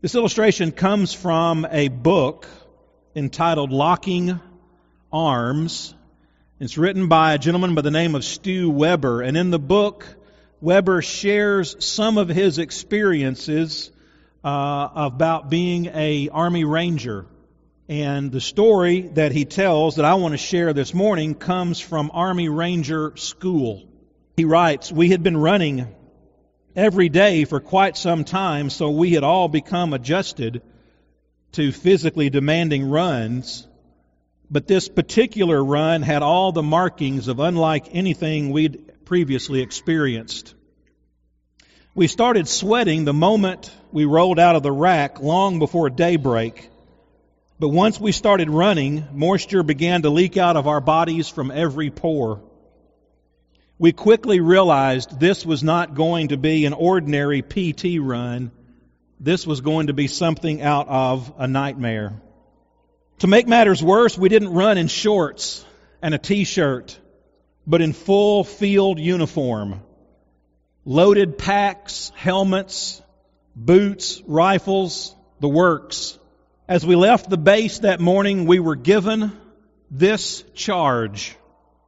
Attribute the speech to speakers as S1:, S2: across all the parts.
S1: This illustration comes from a book entitled Locking Arms. It's written by a gentleman by the name of Stu Weber. And in the book, Weber shares some of his experiences about being an Army Ranger. And the story that he tells that I want to share this morning comes from Army Ranger School. He writes, "We had been running every day for quite some time, so we had all become adjusted to physically demanding runs. But this particular run had all the markings of unlike anything we'd previously experienced. We started sweating the moment we rolled out of the rack long before daybreak. But once we started running, moisture began to leak out of our bodies from every pore. We quickly realized this was not going to be an ordinary PT run. This was going to be something out of a nightmare. To make matters worse, we didn't run in shorts and a t-shirt, but in full field uniform. Loaded packs, helmets, boots, rifles, the works. As we left the base that morning, we were given this charge.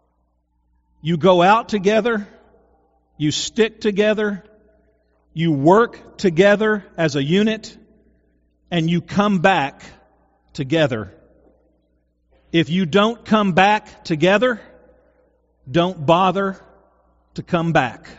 S1: You go out together, you stick together, you work together as a unit, and you come back together. If you don't come back together, don't bother to come back."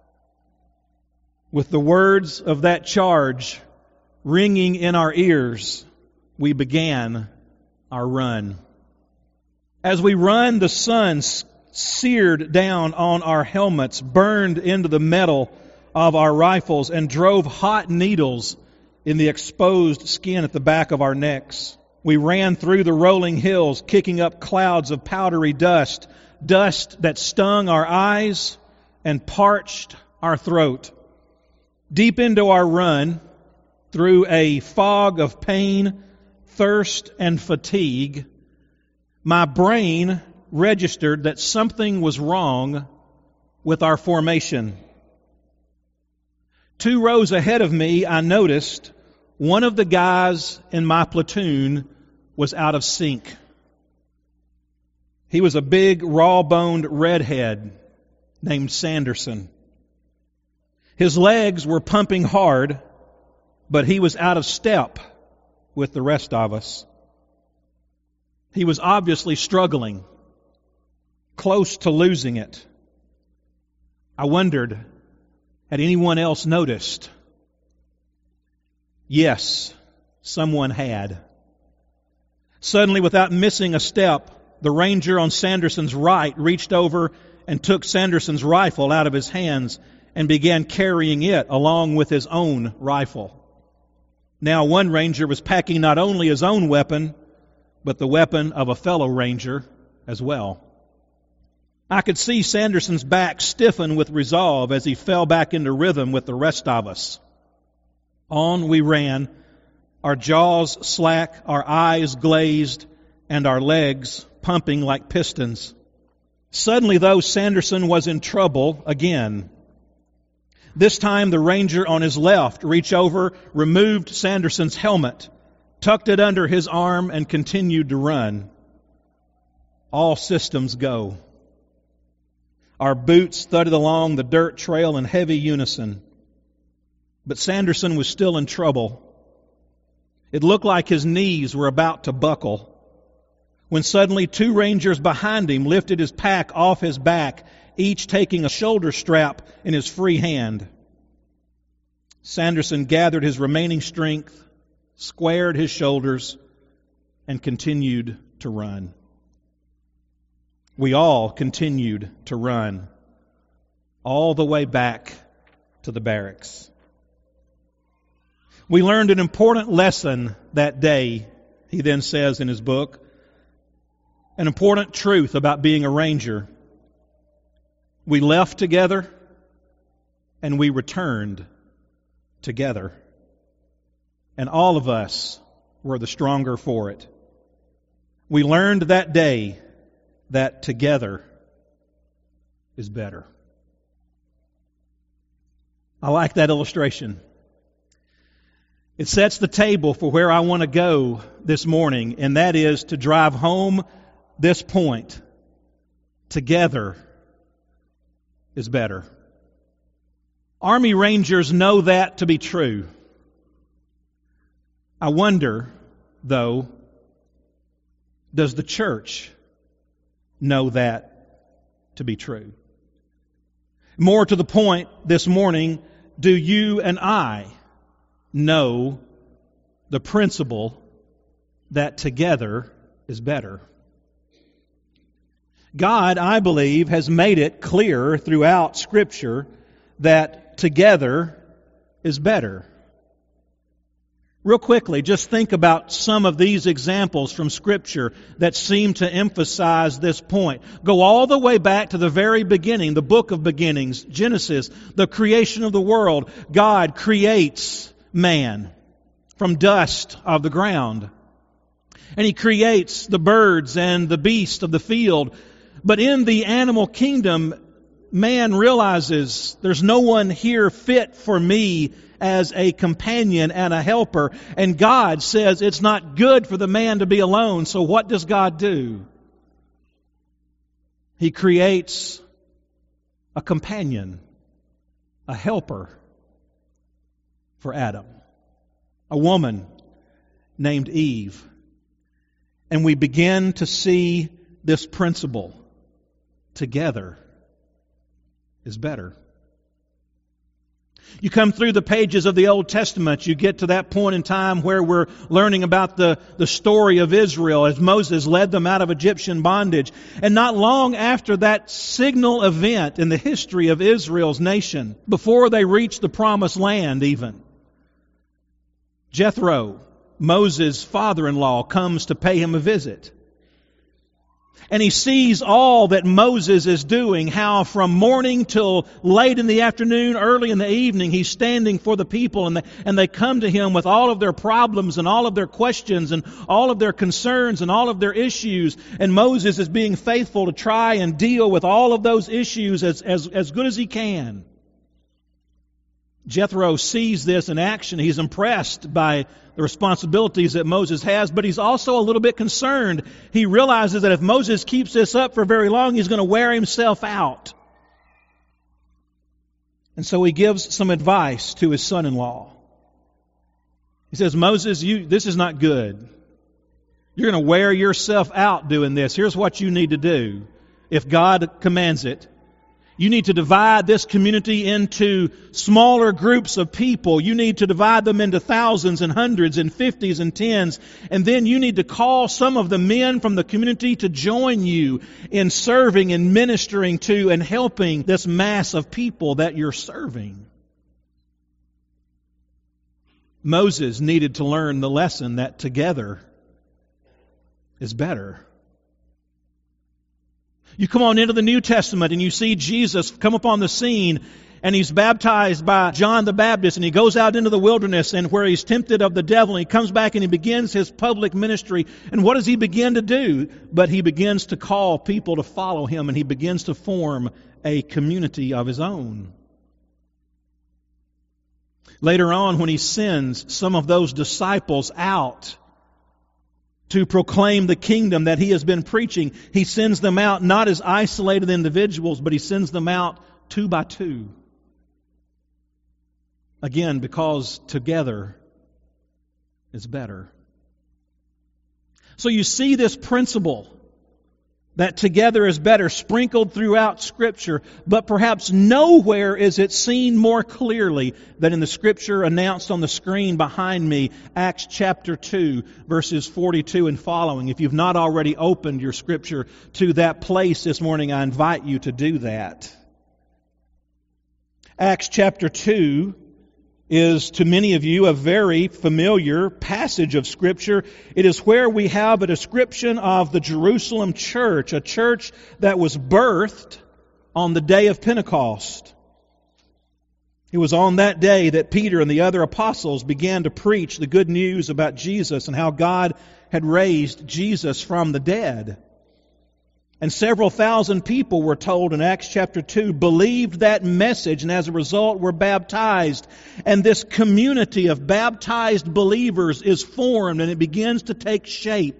S1: With the words of that charge ringing in our ears, we began our run. As we run, the sun seared down on our helmets, burned into the metal of our rifles, and drove hot needles in the exposed skin at the back of our necks. We ran through the rolling hills, kicking up clouds of powdery dust that stung our eyes and parched our throat. Deep into our run, through a fog of pain, thirst, and fatigue, my brain registered that something was wrong with our formation. 2 rows ahead of me, I noticed one of the guys in my platoon was out of sync. He was a big, raw-boned redhead named Sanderson. His legs were pumping hard, but he was out of step with the rest of us. He was obviously struggling, close to losing it. I wondered, had anyone else noticed? Yes, someone had. Suddenly, without missing a step, the ranger on Sanderson's right reached over and took Sanderson's rifle out of his hands and began carrying it along with his own rifle. Now one ranger was packing not only his own weapon, but the weapon of a fellow ranger as well. I could see Sanderson's back stiffen with resolve as he fell back into rhythm with the rest of us. On we ran, our jaws slack, our eyes glazed, and our legs pumping like pistons. Suddenly, though, Sanderson was in trouble again. This time, the ranger on his left reached over, removed Sanderson's helmet, tucked it under his arm, and continued to run. All systems go. Our boots thudded along the dirt trail in heavy unison. But Sanderson was still in trouble. It looked like his knees were about to buckle, when suddenly 2 rangers behind him lifted his pack off his back, each taking a shoulder strap in his free hand. Sanderson gathered his remaining strength, squared his shoulders, and continued to run. We all continued to run, all the way back to the barracks. We learned an important lesson that day, he then says in his book, an important truth about being a ranger. We left together and we returned together. And all of us were the stronger for it. We learned that day that together is better. I like that illustration. It sets the table for where I want to go this morning, and that is to drive home this point. Together is better. Army Rangers know that to be true. I wonder, though, does the church know that to be true? More to the point this morning, do you and I know the principle that together is better? God, I believe, has made it clear throughout Scripture that together is better. Real quickly, just think about some of these examples from Scripture that seem to emphasize this point. Go all the way back to the very beginning, the book of beginnings, Genesis, the creation of the world. God creates man from dust of the ground. And He creates the birds and the beasts of the field. But in the animal kingdom, man realizes there's no one here fit for me as a companion and a helper. And God says it's not good for the man to be alone. So what does God do? He creates a companion, a helper for Adam, a woman named Eve. And we begin to see this principle. Together is better. You come through the pages of the Old Testament, you get to that point in time where we're learning about the story of Israel as Moses led them out of Egyptian bondage. And not long after that signal event in the history of Israel's nation, before they reached the promised land even, Jethro, Moses' father-in-law, comes to pay him a visit. And he sees all that Moses is doing, how from morning till late in the afternoon, early in the evening, he's standing for the people, and they come to him with all of their problems and all of their questions and all of their concerns and all of their issues. And Moses is being faithful to try and deal with all of those issues as good as he can. Jethro sees this in action. He's impressed by the responsibilities that Moses has, but he's also a little bit concerned. He realizes that if Moses keeps this up for very long, he's going to wear himself out. And so he gives some advice to his son-in-law. He says, Moses, this is not good. You're going to wear yourself out doing this. Here's what you need to do. If God commands it, you need to divide this community into smaller groups of people. You need to divide them into thousands and hundreds and fifties and tens. And then you need to call some of the men from the community to join you in serving and ministering to and helping this mass of people that you're serving. Moses needed to learn the lesson that together is better. You come on into the New Testament and you see Jesus come upon the scene, and he's baptized by John the Baptist, and he goes out into the wilderness and where he's tempted of the devil, and he comes back and he begins his public ministry. And what does he begin to do? But he begins to call people to follow him, and he begins to form a community of his own. Later on, when he sends some of those disciples out to proclaim the kingdom that he has been preaching, he sends them out not as isolated individuals, but he sends them out 2 by 2. Again, because together is better. So you see this principle that together is better sprinkled throughout Scripture, but perhaps nowhere is it seen more clearly than in the Scripture announced on the screen behind me, Acts chapter 2, verses 42 and following. If you've not already opened your Scripture to that place this morning, I invite you to do that. Acts chapter 2 is, to many of you, a very familiar passage of Scripture. It is where we have a description of the Jerusalem church, a church that was birthed on the day of Pentecost. It was on that day that Peter and the other apostles began to preach the good news about Jesus and how God had raised Jesus from the dead. And several thousand people, we're told in Acts chapter 2, believed that message and as a result were baptized. And this community of baptized believers is formed and it begins to take shape.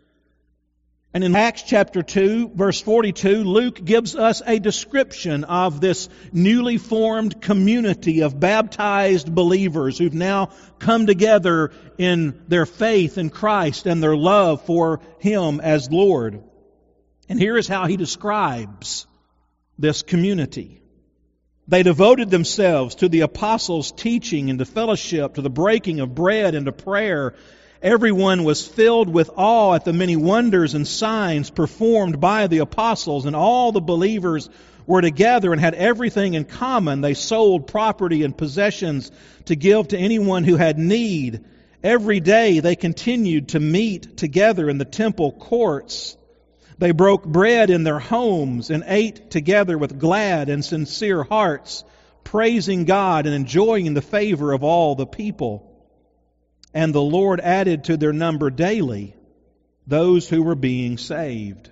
S1: And in Acts chapter 2, verse 42, Luke gives us a description of this newly formed community of baptized believers who've now come together in their faith in Christ and their love for Him as Lord. And here is how he describes this community. They devoted themselves to the apostles' teaching and to fellowship, to the breaking of bread and to prayer. Everyone was filled with awe at the many wonders and signs performed by the apostles, and all the believers were together and had everything in common. They sold property and possessions to give to anyone who had need. Every day they continued to meet together in the temple courts. They broke bread in their homes and ate together with glad and sincere hearts, praising God and enjoying the favor of all the people. And the Lord added to their number daily those who were being saved.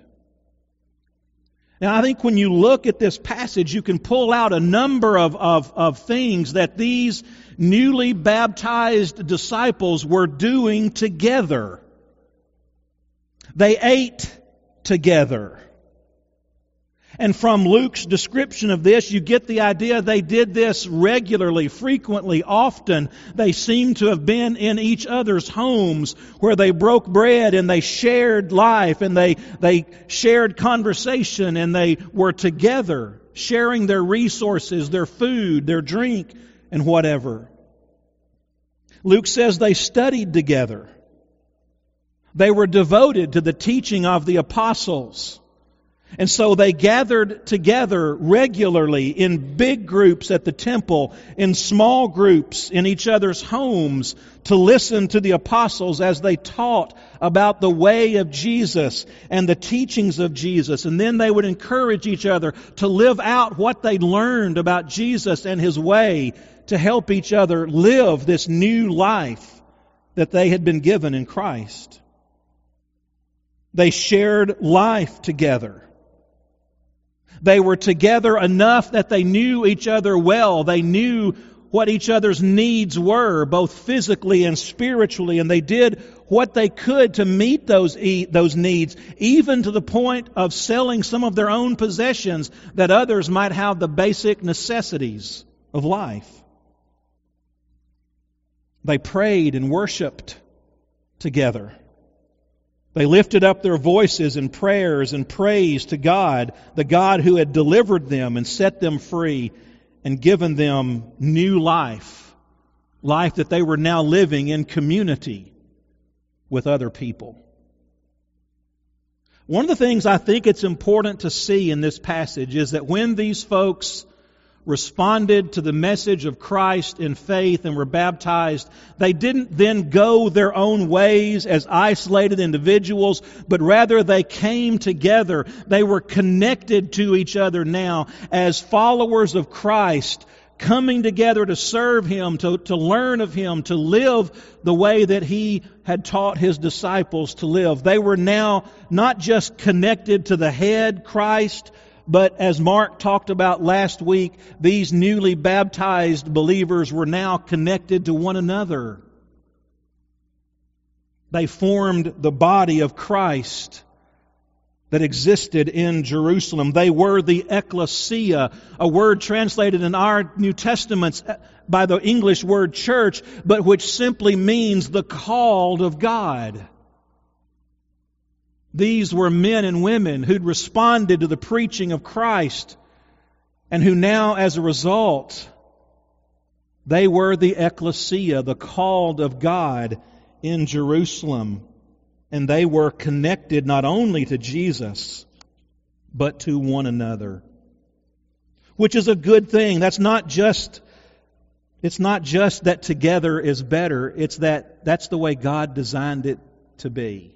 S1: Now, I think when you look at this passage, you can pull out a number of things that these newly baptized disciples were doing together. They ate together. And from Luke's description of this, you get the idea they did this regularly, frequently, often. They seem to have been in each other's homes where they broke bread and they shared life and they shared conversation and they were together, sharing their resources, their food, their drink, and whatever. Luke says they studied together. They were devoted to the teaching of the apostles. And so they gathered together regularly in big groups at the temple, in small groups in each other's homes to listen to the apostles as they taught about the way of Jesus and the teachings of Jesus. And then they would encourage each other to live out what they learned about Jesus and His way to help each other live this new life that they had been given in Christ. They shared life together. They were together enough that they knew each other well. They knew what each other's needs were, both physically and spiritually, and they did what they could to meet those needs, even to the point of selling some of their own possessions that others might have the basic necessities of life. They prayed and worshiped together. They lifted up their voices in prayers and praise to God, the God who had delivered them and set them free and given them new life that they were now living in community with other people. One of the things I think it's important to see in this passage is that when these folks responded to the message of Christ in faith and were baptized, they didn't then go their own ways as isolated individuals, but rather they came together. They were connected to each other now as followers of Christ, coming together to serve Him, to learn of Him, to live the way that He had taught His disciples to live. They were now not just connected to the head, Christ, but as Mark talked about last week, these newly baptized believers were now connected to one another. They formed the body of Christ that existed in Jerusalem. They were the ecclesia, a word translated in our New Testaments by the English word church, but which simply means the called of God. These were men and women who'd responded to the preaching of Christ and who now, as a result, they were the ecclesia, the called of God in Jerusalem. And they were connected not only to Jesus, but to one another. Which is a good thing. It's not just that together is better. It's that's the way God designed it to be.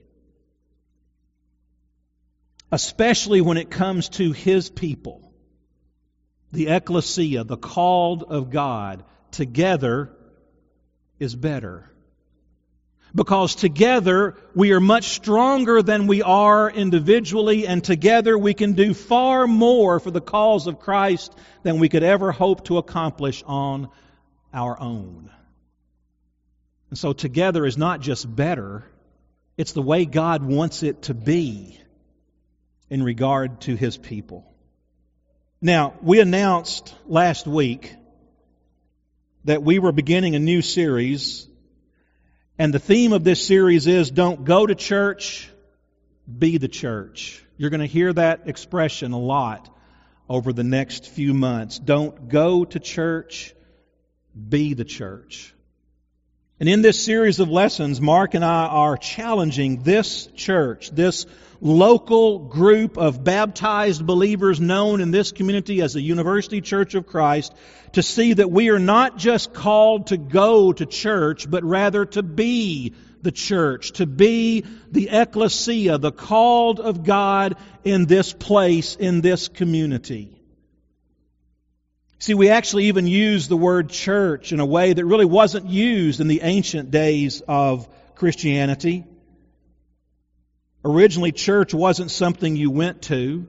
S1: Especially when it comes to His people. The ecclesia, the called of God, together is better. Because together we are much stronger than we are individually, and together we can do far more for the cause of Christ than we could ever hope to accomplish on our own. And so together is not just better, it's the way God wants it to be in regard to His people. Now, we announced last week that we were beginning a new series, and the theme of this series is don't go to church, be the church. You're going to hear that expression a lot over the next few months. Don't go to church, be the church. And in this series of lessons, Mark and I are challenging this church, this local group of baptized believers known in this community as the University Church of Christ, to see that we are not just called to go to church, but rather to be the church, to be the ecclesia, the called of God in this place, in this community. See, we actually even use the word church in a way that really wasn't used in the ancient days of Christianity. Originally, church wasn't something you went to.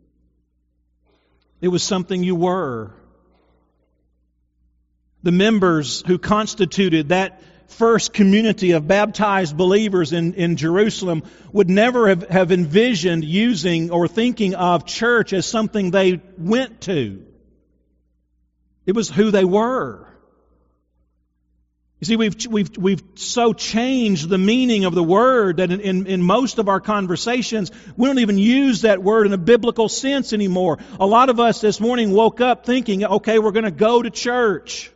S1: It was something you were. The members who constituted that first community of baptized believers in Jerusalem would never have envisioned using or thinking of church as something they went to. It was who they were. You see, we've so changed the meaning of the word that in most of our conversations, we don't even use that word in a biblical sense anymore. A lot of us this morning woke up thinking, okay, we're going to go to church.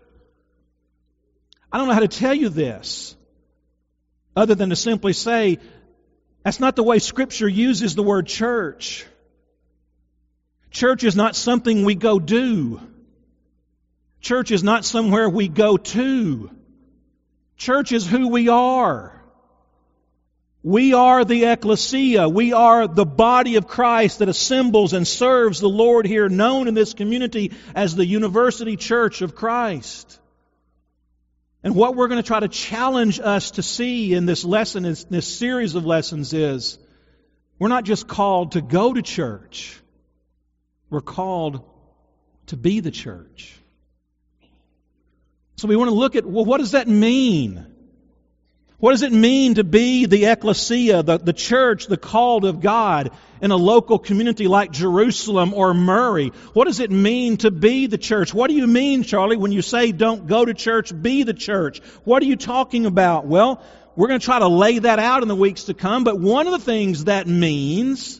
S1: I don't know how to tell you this, other than to simply say, that's not the way Scripture uses the word church. Church is not something we go do. Church is not somewhere we go to. Church is who we are. We are the ecclesia. We are the body of Christ that assembles and serves the Lord here, known in this community as the University Church of Christ. And what we're going to try to challenge us to see in this lesson, in this series of lessons, is we're not just called to go to church. We're called to be the church. So we want to look at, well, what does that mean? What does it mean to be the ecclesia, the church, the called of God in a local community like Jerusalem or Murray? What does it mean to be the church? What do you mean, Charlie, when you say don't go to church, be the church? What are you talking about? Well, we're going to try to lay that out in the weeks to come, but one of the things that means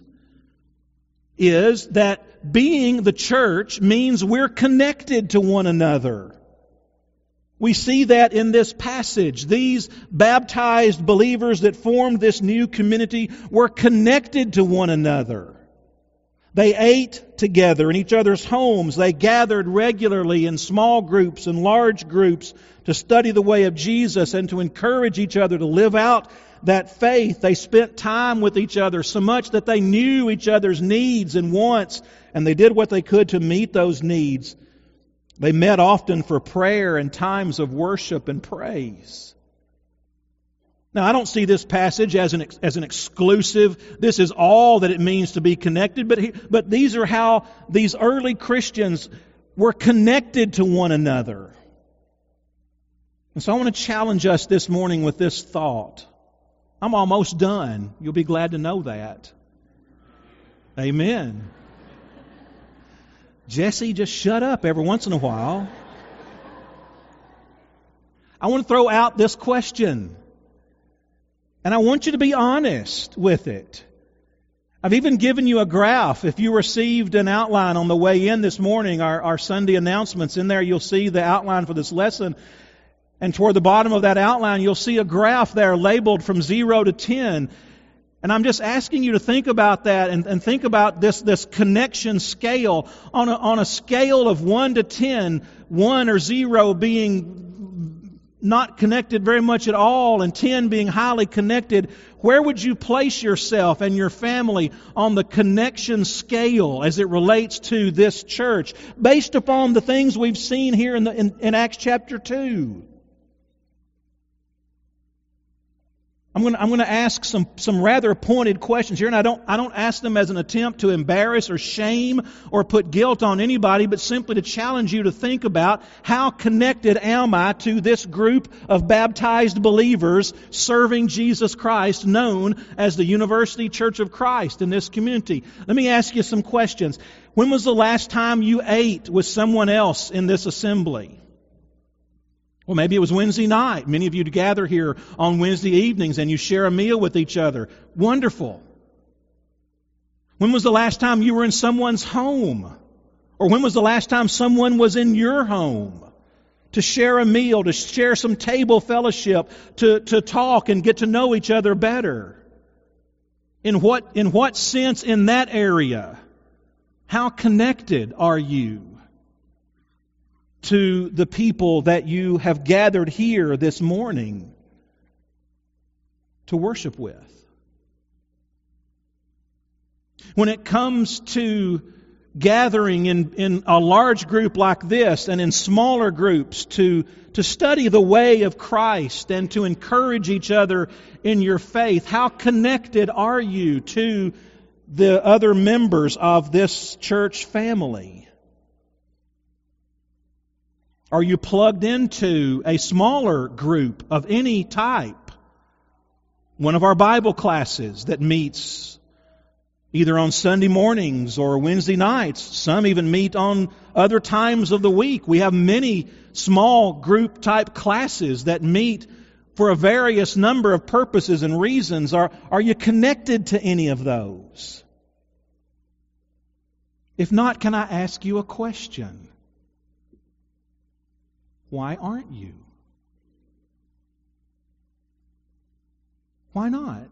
S1: is that being the church means we're connected to one another. We see that in this passage. These baptized believers that formed this new community were connected to one another. They ate together in each other's homes. They gathered regularly in small groups and large groups to study the way of Jesus and to encourage each other to live out that faith. They spent time with each other so much that they knew each other's needs and wants, and they did what they could to meet those needs. They met often for prayer and times of worship and praise. Now, I don't see this passage as an exclusive, this is all that it means to be connected, but these are how these early Christians were connected to one another. And so I want to challenge us this morning with this thought. I'm almost done. You'll be glad to know that. Amen. Jesse, just shut up every once in a while. I want to throw out this question. And I want you to be honest with it. I've even given you a graph. If you received an outline on the way in this morning, our Sunday announcements, in there you'll see the outline for this lesson. And toward the bottom of that outline, you'll see a graph there labeled from 0 to 10. And I'm just asking you to think about that and think about this connection scale on a scale of 1 to 10, 1 or 0 being not connected very much at all and 10 being highly connected. Where would you place yourself and your family on the connection scale as it relates to this church based upon the things we've seen here in Acts chapter 2? I'm going to ask some rather pointed questions here, and I don't ask them as an attempt to embarrass or shame or put guilt on anybody, but simply to challenge you to think about how connected am I to this group of baptized believers serving Jesus Christ, known as the University Church of Christ in this community. Let me ask you some questions. When was the last time you ate with someone else in this assembly? Well, maybe it was Wednesday night. Many of you gather here on Wednesday evenings and you share a meal with each other. Wonderful. When was the last time you were in someone's home? Or when was the last time someone was in your home to share a meal, to share some table fellowship, to talk and get to know each other better? In what sense in that area? How connected are you to the people that you have gathered here this morning to worship with? When it comes to gathering in a large group like this and in smaller groups to study the way of Christ and to encourage each other in your faith, how connected are you to the other members of this church family? Are you plugged into a smaller group of any type? One of our Bible classes that meets either on Sunday mornings or Wednesday nights. Some even meet on other times of the week. We have many small group type classes that meet for a various number of purposes and reasons. Are you connected to any of those? If not, can I ask you a question? Why aren't you? Why not?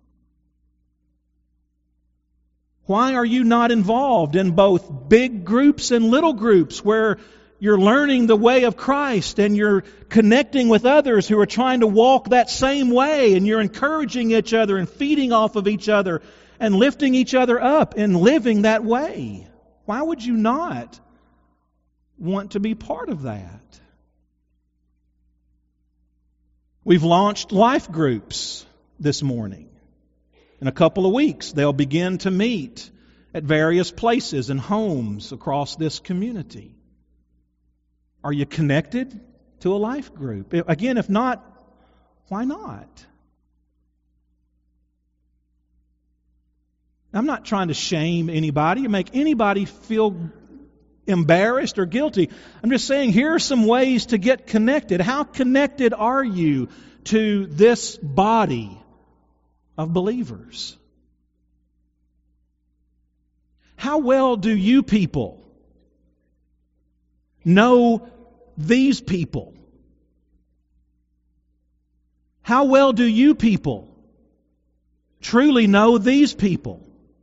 S1: Why are you not involved in both big groups and little groups where you're learning the way of Christ and you're connecting with others who are trying to walk that same way, and you're encouraging each other and feeding off of each other and lifting each other up and living that way? Why would you not want to be part of that? We've launched life groups this morning. In a couple of weeks, they'll begin to meet at various places and homes across this community. Are you connected to a life group? Again, if not, why not? I'm not trying to shame anybody or make anybody feel embarrassed or guilty. I'm just saying, here are some ways to get connected. How connected are you to this body of believers? How well do you people know these people? How well do you people truly know these people?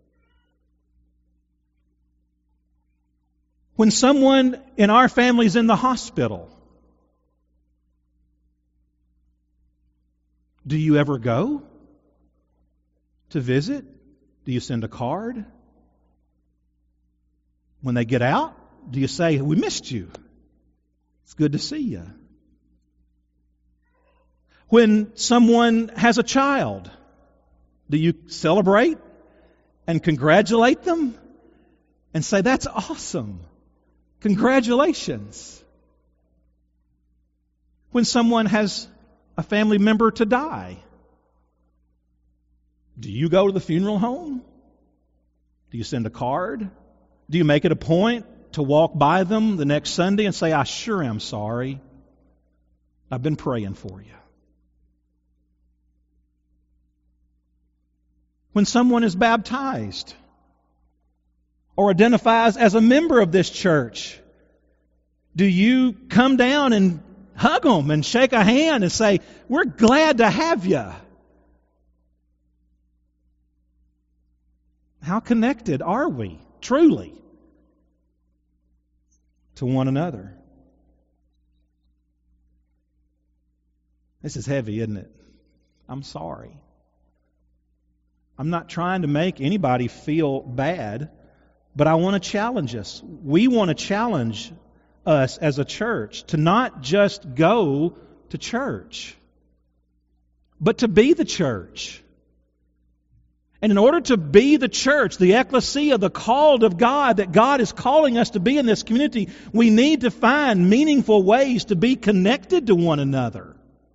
S1: When someone in our family is in the hospital, do you ever go to visit? Do you send a card? When they get out, do you say, "We missed you. It's good to see you"? When someone has a child, do you celebrate and congratulate them and say, "That's awesome. Congratulations"? When someone has a family member to die, do you go to the funeral home? Do you send a card? Do you make it a point to walk by them the next Sunday and say, "I sure am sorry. I've been praying for you"? When someone is baptized or identifies as a member of this church, do you come down and hug them and shake a hand and say, "We're glad to have you"? How connected are we, truly, to one another? This is heavy, isn't it? I'm sorry. I'm not trying to make anybody feel bad, but I want to challenge us. We want to challenge us as a church to not just go to church, but to be the church. And in order to be the church, the ecclesia, the called of God, that God is calling us to be in this community, we need to find meaningful ways to be connected to one another.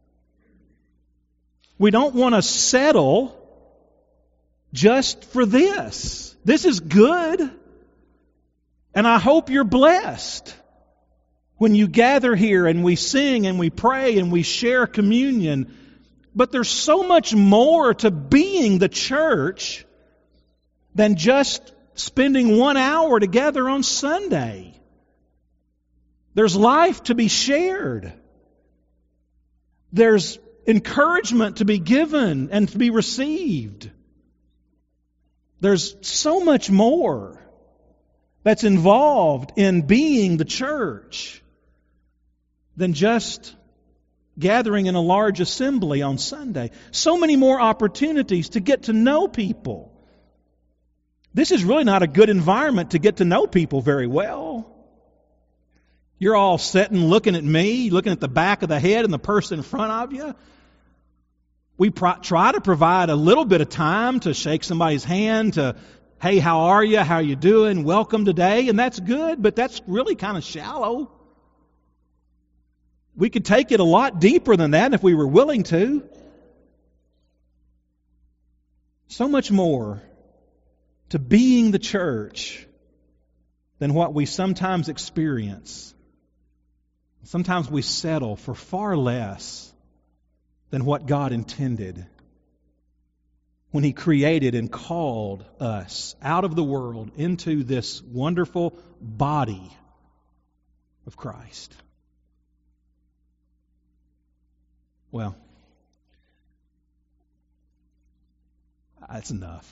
S1: We don't want to settle just for this. This is good. And I hope you're blessed when you gather here and we sing and we pray and we share communion. But there's so much more to being the church than just spending 1 hour together on Sunday. There's life to be shared. There's encouragement to be given and to be received. There's so much more that's involved in being the church than just gathering in a large assembly on Sunday. So many more opportunities to get to know people. This is really not a good environment to get to know people very well. You're all sitting looking at me, looking at the back of the head and the person in front of you. We try to provide a little bit of time to shake somebody's hand, to, hey, how are you? How are you doing? Welcome today. And that's good, but that's really kind of shallow. We could take it a lot deeper than that if we were willing to. So much more to being the church than what we sometimes experience. Sometimes we settle for far less than what God intended when He created and called us out of the world into this wonderful body of Christ. Well, that's enough.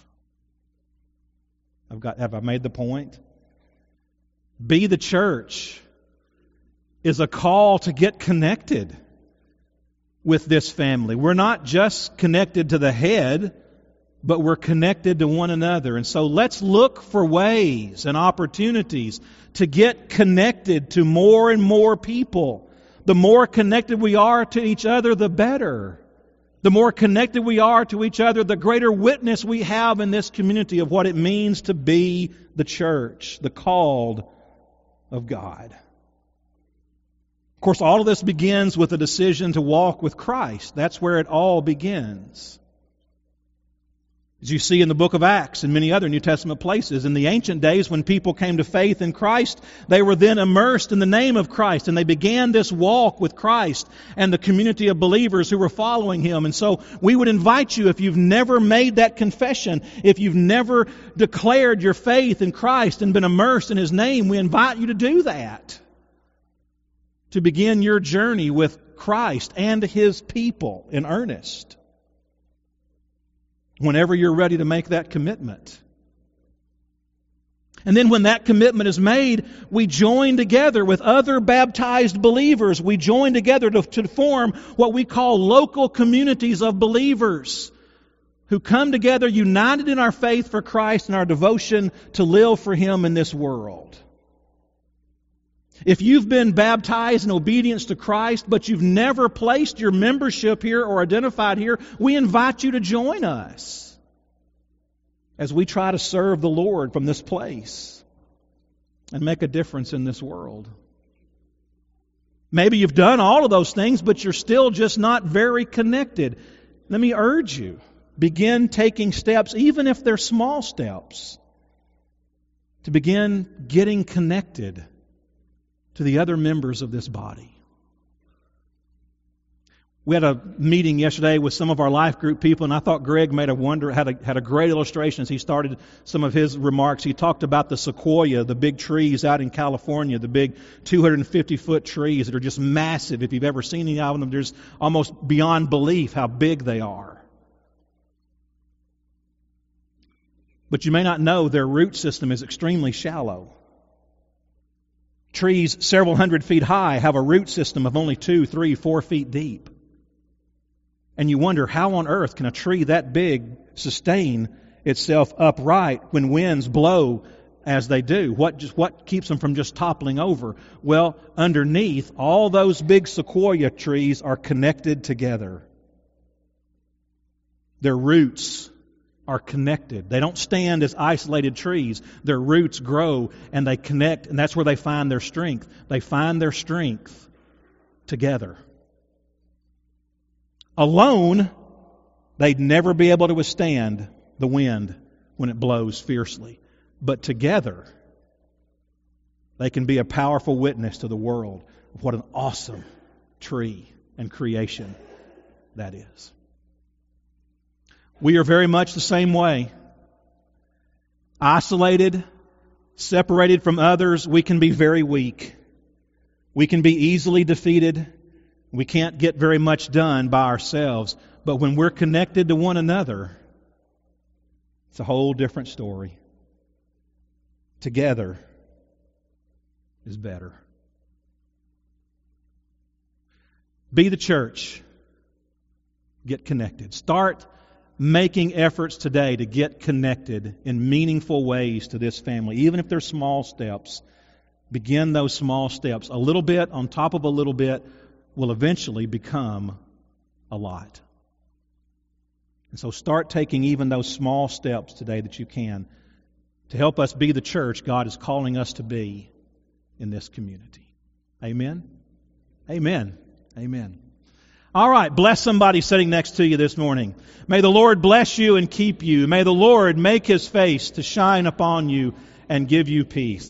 S1: Have I made the point? Be the church is a call to get connected with this family. We're not just connected to the head, but we're connected to one another. And so let's look for ways and opportunities to get connected to more and more people. The more connected we are to each other, the better. The more connected we are to each other, the greater witness we have in this community of what it means to be the church, the called of God. Of course, all of this begins with a decision to walk with Christ. That's where it all begins. As you see in the book of Acts and many other New Testament places, in the ancient days when people came to faith in Christ, they were then immersed in the name of Christ, and they began this walk with Christ and the community of believers who were following Him. And so we would invite you, if you've never made that confession, if you've never declared your faith in Christ and been immersed in His name, we invite you to do that, to begin your journey with Christ and His people in earnest. Whenever you're ready to make that commitment. And then when that commitment is made, we join together with other baptized believers. We join together to form what we call local communities of believers who come together united in our faith for Christ and our devotion to live for Him in this world. If you've been baptized in obedience to Christ, but you've never placed your membership here or identified here, we invite you to join us as we try to serve the Lord from this place and make a difference in this world. Maybe you've done all of those things, but you're still just not very connected. Let me urge you, begin taking steps, even if they're small steps, to begin getting connected to the other members of this body. We had a meeting yesterday with some of our life group people, and I thought Greg had a great illustration as he started some of his remarks. He talked about the sequoia, the big trees out in California, the big 250-foot trees that are just massive. If you've ever seen any of them, there's almost beyond belief how big they are. But you may not know their root system is extremely shallow. Trees several hundred feet high have a root system of only 2, 3, 4 feet deep. And you wonder, how on earth can a tree that big sustain itself upright when winds blow as they do? What keeps them from just toppling over? Well, underneath, all those big sequoia trees are connected together. Their roots are connected. They don't stand as isolated trees. Their roots grow and they connect, and that's where they find their strength. They find their strength together. Alone, they'd never be able to withstand the wind when it blows fiercely. But together, they can be a powerful witness to the world of what an awesome tree and creation that is. We are very much the same way. Isolated, separated from others, we can be very weak. We can be easily defeated. We can't get very much done by ourselves. But when we're connected to one another, it's a whole different story. Together is better. Be the church. Get connected. Start making efforts today to get connected in meaningful ways to this family. Even if they're small steps, begin those small steps. A little bit on top of a little bit will eventually become a lot. And so start taking even those small steps today that you can to help us be the church God is calling us to be in this community. Amen? Amen. Amen. All right, bless somebody sitting next to you this morning. May the Lord bless you and keep you. May the Lord make His face to shine upon you and give you peace.